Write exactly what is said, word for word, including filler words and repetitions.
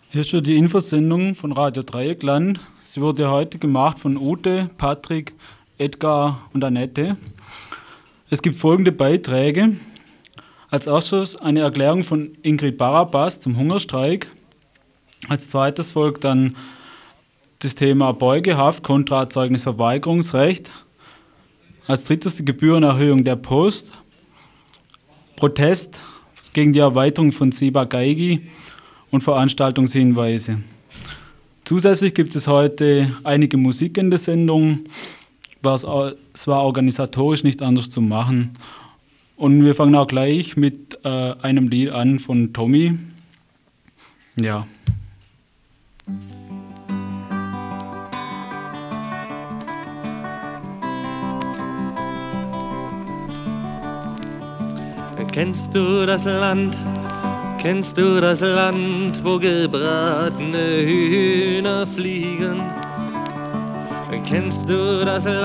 Hier ist schon die Infosendung von Radio Dreieckland. Sie wurde heute gemacht von Ute, Patrick, Edgar und Annette. Es gibt folgende Beiträge. Als erstes eine Erklärung von Ingrid Barabas zum Hungerstreik. Als zweites folgt dann das Thema Beugehaft kontra Zeugnisverweigerungsrecht. Als drittes die Gebührenerhöhung der Post. Protest gegen die Erweiterung von Ciba-Geigy und Veranstaltungshinweise. Zusätzlich gibt es heute einige Musik in der Sendung. Es war organisatorisch nicht anders zu machen. Und wir fangen auch gleich mit äh, einem Lied an von Tommy. Ja. Kennst du das Land, kennst du das Land, wo gebratene Hühner fliegen? Kennst du das Land?